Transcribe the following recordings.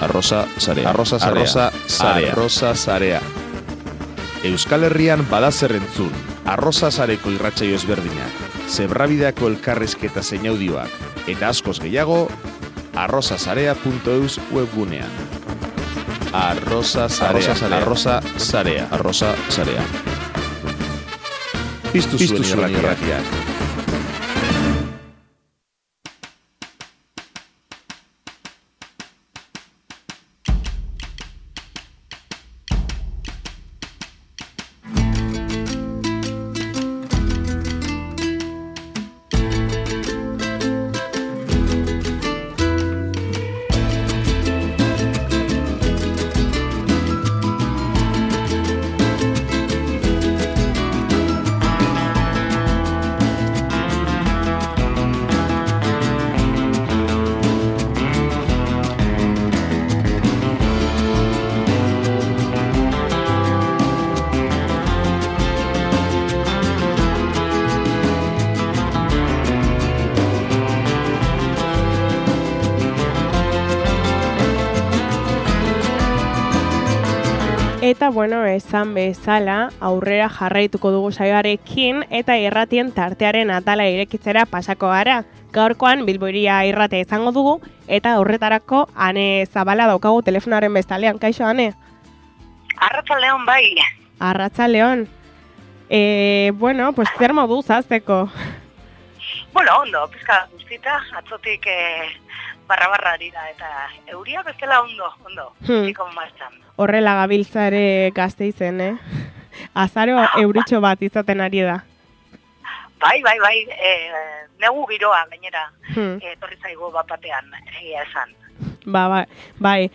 Arrosa Sarea. Euskal Herrian badazer entzun, Arrosa Sareko irratsaio ezberdinak, zebrabideako elkarrizketa zein audioak, eta askoz gehiago, arrosasarea.eus webgunean. Arrosa Sarea. Piztu zuen irratiak. Eta bueno, esan bezala, aurrera jarraituko dugu saioarekin eta irratien tartearen atala irekitzera pasako gara. Gaurkoan Bilboiria irratea izango dugu eta horretarako Ane Zabala daukagu telefonaren bestalean. Kaixo, Ane? Arratsaldeon bai. Arratsaldeon. Bueno, pues zer moduz azteko? Bueno, ondo, pizka guztita, atzotik barra dira eta euria bestela ondo. Ikon martxan. Horrela gabiltza ere Gasteizen, Azaro euritxo bat izaten ari da. Bai, negu giroa gainera, torri zaigu batean, egia esan. Bai.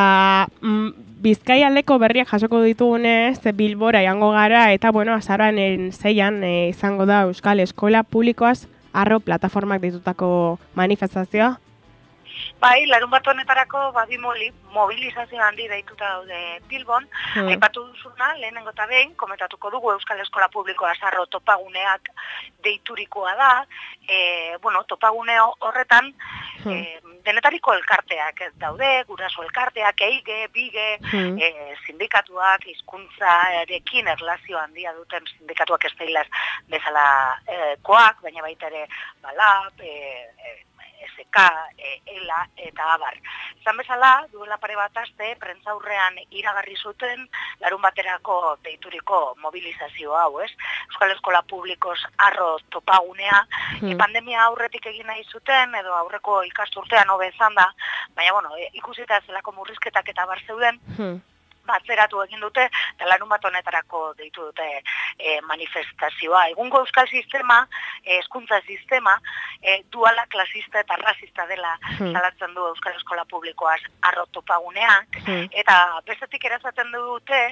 Bizkaialdeko berriak jasoko ditugunez, Bilbora joango gara, eta bueno, azaroaren 6an izango da Euskal Eskola Publikoaz Arro plataformak ditutako manifestazioa. Bai, larun bat honetarako badi mobilizazio handi deituta daude Bilbon. Aipatu duzuna, lehenengo eta behin, komentatuko dugu Euskal Eskola Publikoa Arro topaguneak deiturikoa da. Topagune horretan denetariko elkarteak daude, guraso elkarteak, EIGE, BIGE, sindikatuak, hizkuntzarekin erlazio handia duten sindikatuak ez dailaz bezala koak, baina baita ere LAB, SK, ELA eta abar. Zan bezala, duela pare bat aste, prentzaurrean iragarri zuten larun baterako deituriko mobilizazio hau, ez? Euskal Eskola Publikoz Arro topagunea, pandemia aurretik egin nahi zuten, edo aurreko ikasturtean hobe izan da, baina, ikusita zelako murrizketak eta bar zeuden, atzeratu egin dute, eta larun bat honetarako deitu dute manifestazioa. Egungo euskal sistema, hezkuntza sistema, duala, klasista eta rasista dela salatzen du Euskal Eskola Publikoaz Arro topaguneak, eta bestetik erazaten dute,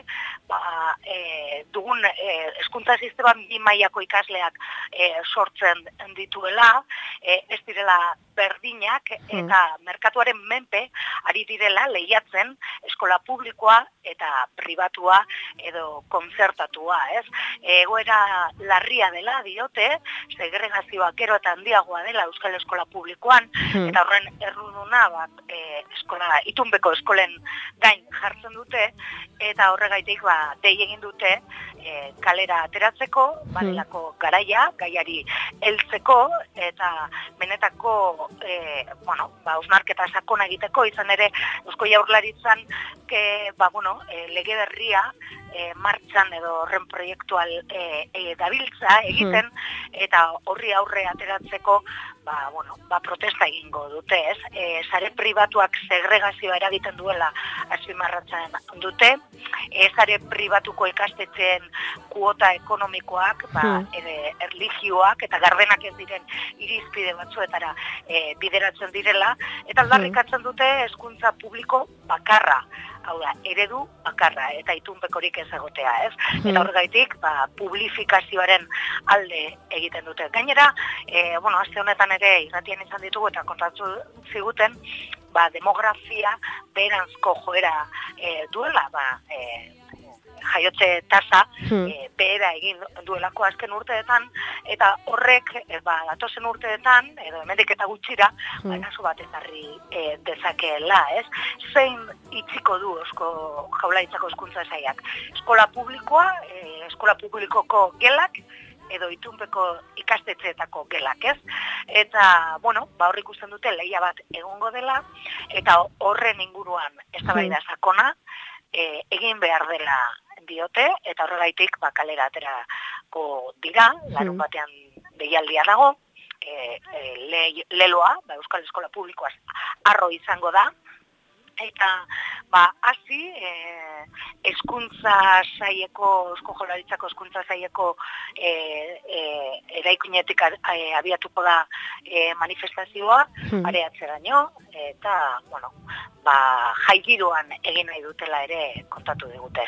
dugun hezkuntza sistema bi mailako ikasleak sortzen dituela, ez direla berdinak, eta merkatuaren menpe ari direla lehiatzen eskola publikoa eta pribatua edo kontzertatua, ez? Egoera larria dela diote, segregazioa gero eta handiagoa dela Euskal Eskola Publikoan, eta horren erruduna itunbeko eskolen gain jartzen dute, eta horregaitik dei egin dute kalera ateratzeko, badelako garaia, gaiari heltzeko, eta benetako hausnarketa sakona egiteko, izan ere Eusko Jaurlaritzan lege berria martxan edo horren proiektual dabiltza egiten, eta horri aurre ateratzeko protesta egingo dute, ez? Sare pribatuak segregazioa eragiten duela azpimarratzen dute, sare pribatuko ikastetxeen kuota ekonomikoak, erlijioak eta gardenak ez diren irizpide batzuetara bideratzen direla, eta aldarrikatzen dute hezkuntza publiko bakarra, hau da, eredu bakarra, eta itunpekorik ezagotea, ez? Eta horregaitik, publifikazioaren alde egiten dute. Gainera, aste honetan ere irratien izan ditugu eta kontatu ziguten, demografia beheranzko joera duela, jaiotze tasa behera egin duelako azken urteetan, eta horrek datozen urteetan, edo hemendik eta gutxira, arazo bat ekarri dezakeela, ez? Zein itziko du Eusko Jaurlaritzako hezkuntza sailak? Eskola publikoko gelak, edo itunpeko ikastetxeetako gelak, ez? Eta, hor ikusten dute lehia bat egongo dela, eta horren inguruan eztabaida sakona egin behar dela diote, eta horregaitik kalera aterako dira, larun batean deialdia dago, leloa, Euskal Eskola Publikoaz arro izango da, eta hasi hezkuntza saieko, Eusko Jaurlaritzako hezkuntza saieko eraikinetik abiatuko da manifestazioa, areatzeraino, eta jai giroan egin nahi dutela ere kontatu digute.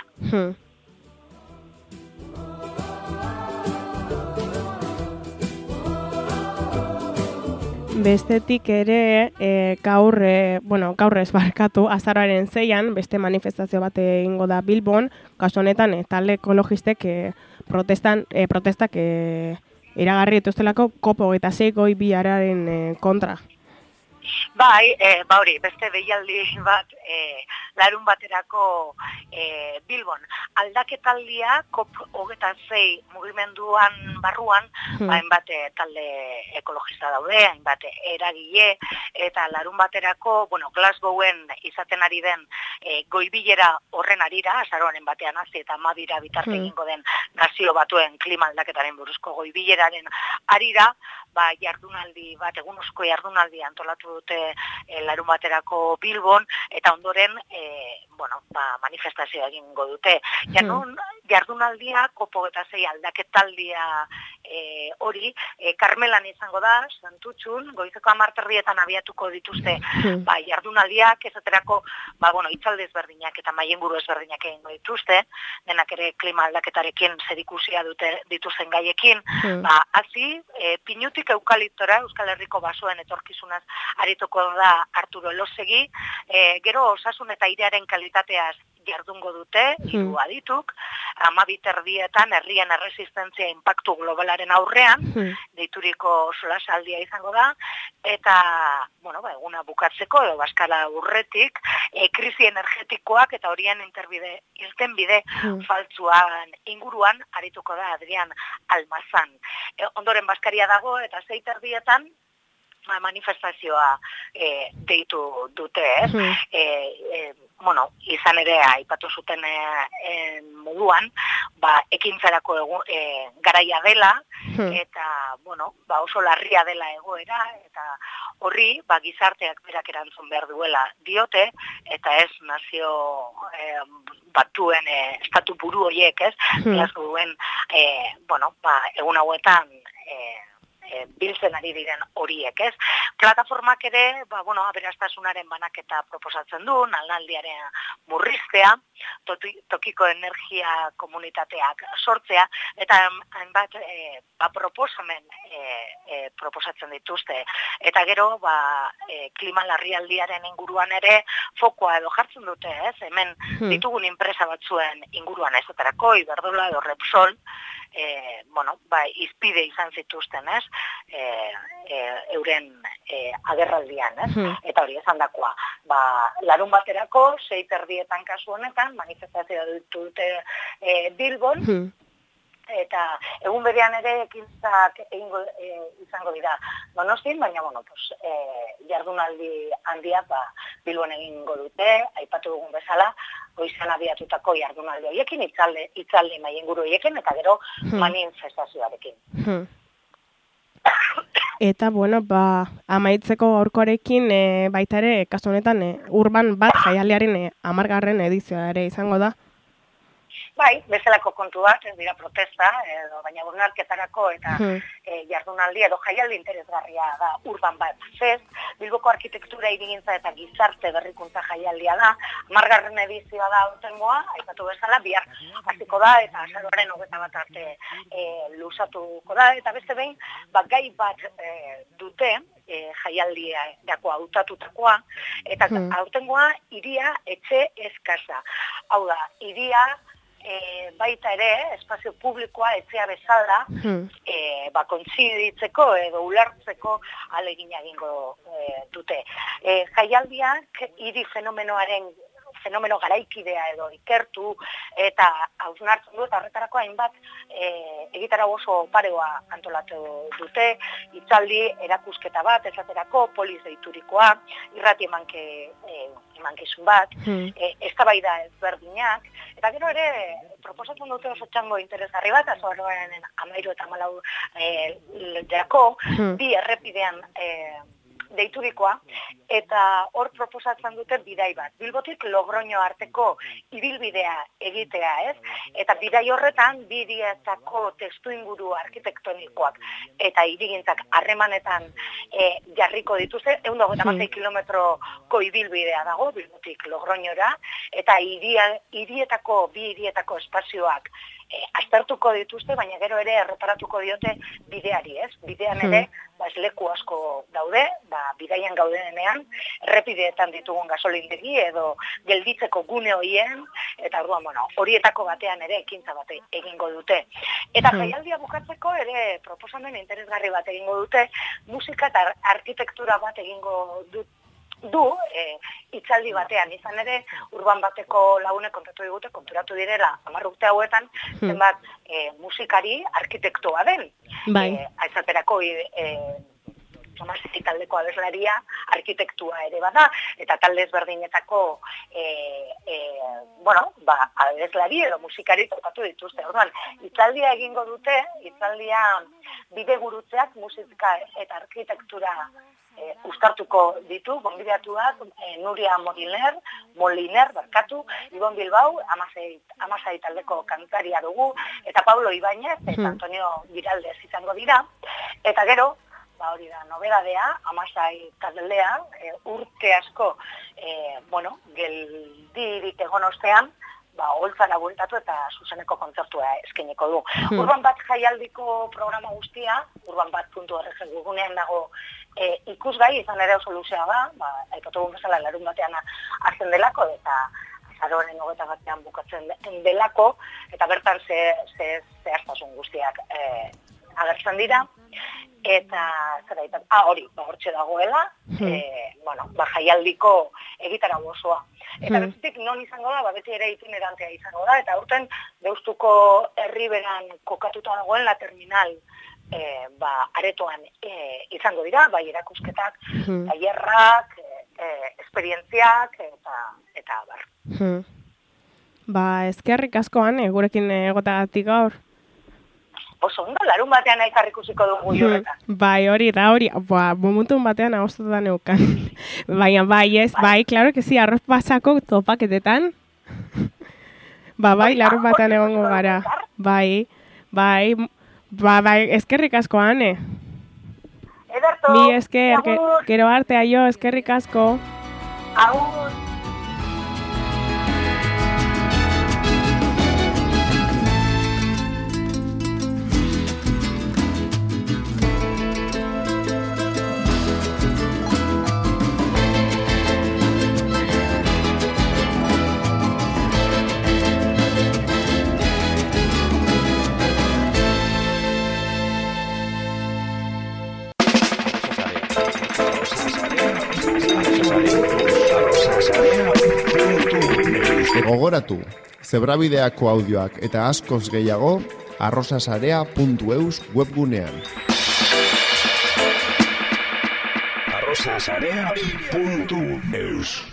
Bestetik ere, gaur ez barkatu, azaroaren 6an, beste manifestazio bat egingo da Bilbon, kasu honetan talde ekologistek protestak iragarri dituztelako COP26 goi bihararen kontra. Bai, hori, beste deialdi bat larun baterako Bilbon. Aldaketaldia COP26 mugimenduan barruan, hainbat talde ekologista daude, hainbat eragile, eta larun baterako, Glasgowen izaten ari den goibilera horren arira, azaroaren batean hasi eta 12 bitarte egingo den Nazio Batuen klima aldaketaren buruzko goibileraren arira, jardunaldi bat, egunozko jardunaldi antolatu dute larun baterako Bilbon, eta ondoren manifestazioa egingo dute. Jardunaldia, COP26 aldaketaldia hori, Karmelan izango da, Santutxun, goizeko 10:30 abiatuko dituzte jardunaldiak, esaterako, hitzaldi ezberdinak eta mailenguru ezberdinak egingo dituzte, denak ere klima aldaketarekin zerikusia dituzen gaiekin, hasi, pinutik eukaliptora, Euskal Herriko basoen etorkizunaz arituko da Arturo Elosegi, gero osasun eta airearen kalitateaz jardungo dute, hiru adituk, 12:30 herrien erresistentzia inpaktu globalaren aurrean, deituriko solasaldia izango da, eta, eguna bukatzeko, edo Baskara urretik, krisi energetikoak eta horien irtenbide faltsuan inguruan arituko da Adrian Almazan. Ondoren Baskaria dago, eta 6:30 manifestazioa deitu dute, izan ere aipatu zuten moduan, ekintzarako garaia dela, eta, oso larria dela egoera, eta horri, gizarteak berak erantzun behar duela diote, eta ez nazio batuen estatu buru horiek, ez, Glasgowen, egun hauetan, biltzen ari diren horiek, ez? Plataformak ere, aberastasunaren banaketa proposatzen du, lanaldiaren murriztea, tokiko energia komunitateak sortzea, eta hainbat proposamen proposatzen dituzte. Eta gero, klima larrialdiaren inguruan ere fokoa edo jartzen dute, ez? Hemen ditugun enpresa batzuen inguruan ezoterako, Iberdrola edo Repsol, izpide izan zituzten, ez? Euren agerraldian, ez? Eta hori esan dakoa. Larun baterako, 6:30 kasu honetan, manifestazioa dute Bilbon, eta egun berean ere ekintzak izango dira Donostin, baina, jardunaldi handia Bilbon egingo dute, aipatu dugun bezala, goizan abiatutako jardunaldi horiekin, hitzaldi mailenguru horiekin, eta gero manifestazioarekin. Eta, amaitzeko gaurkoarekin baita ere, kasu honetan, Urban bat jaialdiaren 10. edizioa ere izango da. Bai, bezalako kontu bat, ez dira protesta, baina burnarketarako eta jardunaldi edo jaialdi interesgarria da Urban Bat Fest, Bilboko arkitektura hirigintza eta gizarte berrikuntza jaialdia da, 10. edizioa da aurtengoa, aipatu bezala, bihar hasiko da eta azaroaren 21 arte luzatuko da, eta beste behin, gai bat dute, jaialdia dako hautatutakoa, eta aurtengoa hiria etxe eskasa. Hau da, hiria baita ere, espazio publikoa etzea bezala, kontziditzeko edo ulertzeko ahalegina egingo dute. Jaialdiak hiri fenomeno garaikidea edo ikertu eta hausnartzen du, eta horretarako hainbat egitarau oso pareoa antolatu dute, hitzaldi erakusketa bat, esaterako poliz deiturikoa, irrati emankizun bat, eztabaida ezberdinak, eta gero ere proposatzen dute oso txango interesgarri bat, azoaren 13 eta 14 bi errepidean deiturikoa, eta hor proposatzen dute bidai bat. Bilbotik Logroño arteko ibilbidea egitea, ez? Eta bidai horretan, bi hirietako testuinguru arkitektonikoak eta hirigintzak harremanetan jarriko dituzte, 126 kilometroko ibilbidea dago, Bilbotik Logroñora, eta bi hirietako espazioak aztertuko dituzte, baina gero ere erreparatuko diote bideari, ez? Bidean ere, leku asko daude, bidaian gaudenean, errepideetan ditugun gasolindegi edo gelditzeko gune horien, eta horietako batean ere ekintza bat egingo dute. Eta jaialdia bukatzeko ere proposamen interesgarri bat egingo dute, musika eta arkitektura bat egingo hitzaldi batean, izan ere Urban Bateko lagunek konturatu direla 10 urte hauetan, zenbat musikari arkitektoa den. Aizaterako Tomaseti taldeko abeslaria arkitektua ere bada, eta talde ezberdinetako abeslari edo musikari tokatu dituzte. Orduan, hitzaldia egingo dute, hitzaldia bidegurutzeak musika eta arkitektura uztartuko ditu, gonbidatuak Nuria Moliner, Ibon Bilbao, Amasai taldeko kantaria dugu, eta Pablo Ibáñez eta Antonio Giraldez izango dira, eta gero, hori da, nobedadea, Amasai taldean, urte asko, geldirik egon ostean, holtzara bueltatu eta zuzeneko kontzertua eskainiko du. Urban Bat jaialdiko programa guztia, urbanbat.org gugunean dago ikusgai, izan ere oso luzea da, aipatugun bezala larun batean hartzen delako, eta azaroaren 21 bukatzen delako, eta bertan zehaztasun guztiak agertzen dira, eta hortxe dagoela, jaialdiko egitarau osoa. Eta bestetik non izango da, beti ere itinerantea izango da, eta aurten Deustuko herriberan kokatuta dagoen la terminal aretoan izango dira, bai erakusketak, tailerrak, esperientziak, eta bar. Eskerrik askoan, gurekin egotagatik gaur. Oso ondo, larun batean elkarrikusiko dugu horretan. Hori, momentun batean agostatuta neukan. Bai, claro que sí, arroz pasako topaketetan. Larun batean egongo gara. Eskerrik asko, Ane. Ederto. Mi esker, gero arte aio, eskerrik asko. Agur. Gogoratu, Zebrabideako audioak eta askoz gehiago arrosasarea.eus webgunean. arrosasarea.eus